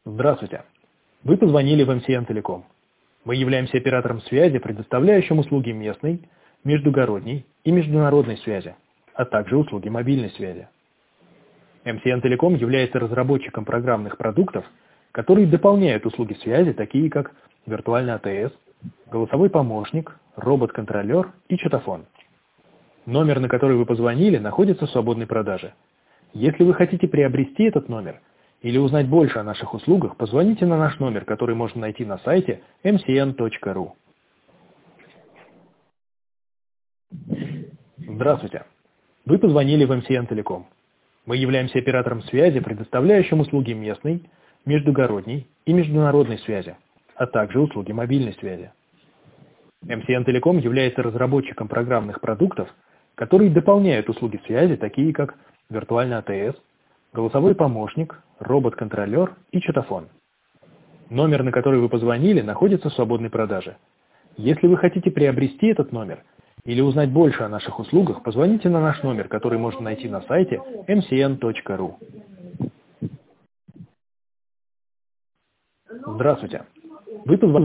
Здравствуйте. Вы позвонили в МСН Телеком. Мы являемся оператором связи, предоставляющим услуги местной, междугородней и международной связи, а также услуги мобильной связи. МСН Телеком является разработчиком программных продуктов, которые дополняют услуги связи, такие как виртуальный АТС, голосовой помощник, робот-контролер и чатофон. Номер, на который вы позвонили, находится в свободной продаже. Если вы хотите приобрести этот номер или узнать больше о наших услугах, позвоните на наш номер, который можно найти на сайте mcn.ru. Здравствуйте. Вы позвонили в МСН Телеком. Мы являемся оператором связи, предоставляющим услуги местной, междугородней и международной связи, а также услуги мобильной связи. МСН Телеком является разработчиком программных продуктов, которые дополняют услуги связи, такие как виртуальный АТС, голосовой помощник, робот-контролер и чатофон. Номер, на который вы позвонили, находится в свободной продаже. Если вы хотите приобрести этот номер или узнать больше о наших услугах, позвоните на наш номер, который можно найти на сайте mcn.ru. Здравствуйте. Вы позвонили